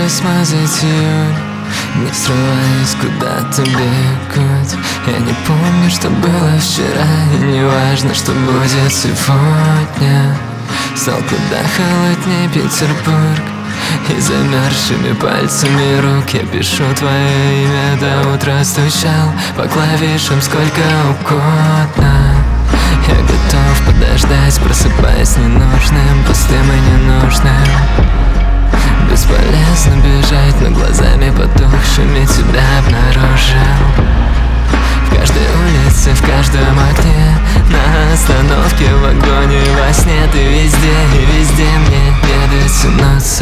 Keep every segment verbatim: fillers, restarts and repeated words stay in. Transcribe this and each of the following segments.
смазать июль, не срываясь куда-то бегут. Я не помню, что было вчера, и не важно, что будет сегодня. Стал куда холоднее Петербург, и замерзшими пальцами рук я пишу твое имя. До утра стучал по клавишам сколько угодно. Я готов подождать, просыпаясь ненужным, пустым и ненужным. Бесполезно бежать, но глазами потухшими тебя обнаружил. В каждой улице, в каждом окне, на остановке, в вагоне, во сне. Ты везде, и везде мне не дотянуться.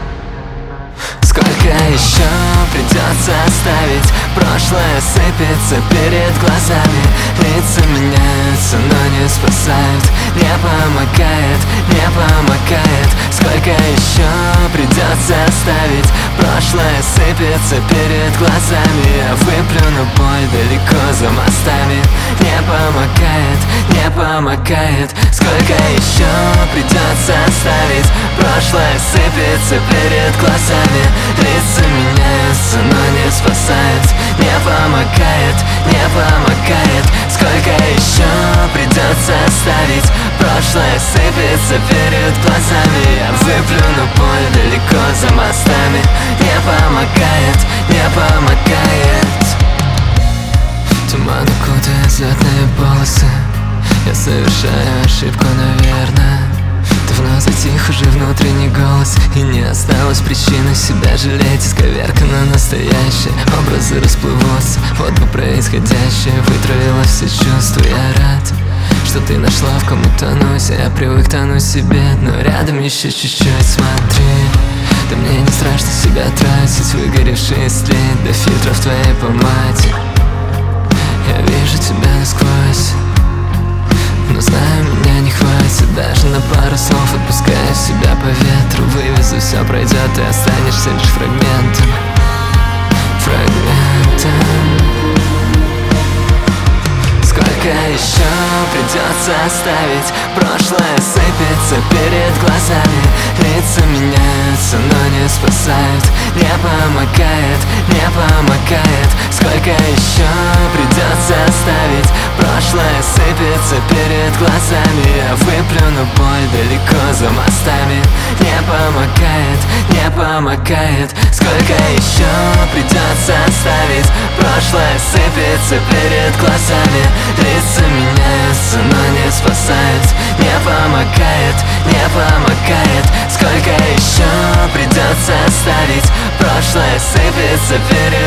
Сколько еще придется оставить? Прошлое сыпется перед глазами. Лица меняются, но не спасают. Не помогает, не помогает. Сколько еще придется оставить? Прошлое сыпется перед глазами. Я выплюну боль далеко за мостами. Не помогает, не помогает. Сколько еще придется оставить? Прошлое сыпется перед глазами. Лица меняются, но не спасает. Не помогает, не помогает. Сколько еще придется оставить? Прошлое сыпется перед глазами. Я выплюну боль далеко за мостами. Не помогает, не помогает. Туман укутает взлетные полосы. Я совершаю ошибку, наверное. Давно затих уже внутренний голос, и не осталось причины себя жалеть. Исковеркано настоящее, образы расплывутся. Вот бы происходящее вытравило все чувства. Я рад, что ты нашла в ком утонуть. Я привык тонуть себе, но рядом еще чуть-чуть. Смотри, да мне не страшно себя тратить. Выгоревшие след до фильтров твоей помаде. Я вижу тебя насквозь, но знаю, меня не хватит даже на пару слов. Отпускаю себя по ветру, вывезу, все пройдет, и останешься лишь фрагментом. Фрагментом. Сколько еще придется оставить? Прошлое сыпется перед глазами. Лица меняются, но не спасают. Не помогает, не помогает. Сколько еще придется оставить? Прошлое сыпется перед глазами. Я выплюну боль далеко за мостами. Не помогает, не помогает. Сколько еще придется оставить? Прошлое сыпется перед глазами. Лица меняются, но не спасают. Не помогает, не помогает. Сколько еще придется оставить? Прошлое сыпется перед